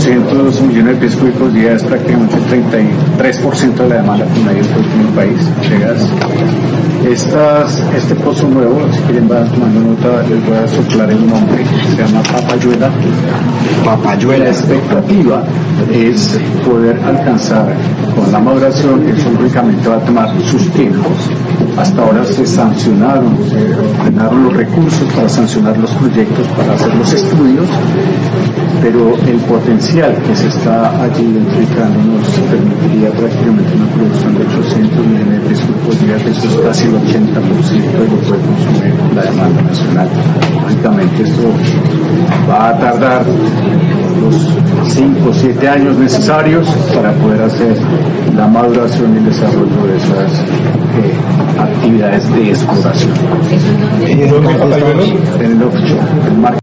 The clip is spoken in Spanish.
800 millones de pies cúbicos día es prácticamente el 33% de la demanda promedio en el país de gas. Este pozo nuevo, si quieren van tomando nota, les voy a soplar el nombre, se llama Papayuela. La expectativa es poder alcanzar con la maduración, eso únicamente va a tomar sus tiempos. Hasta ahora se sancionaron, se ordenaron los recursos para sancionar los proyectos, para hacer los estudios, pero el potencial que se está allí identificando nos permitiría prácticamente una producción de 800 millones de pesos por día, que eso es casi el 80% de lo que puede consumir la demanda nacional. Lógicamente esto va a tardar los 5 o 7 años necesarios para poder hacer la maduración y el desarrollo de esas actividades de exploración. ¿Dónde está el en el offshore, el mar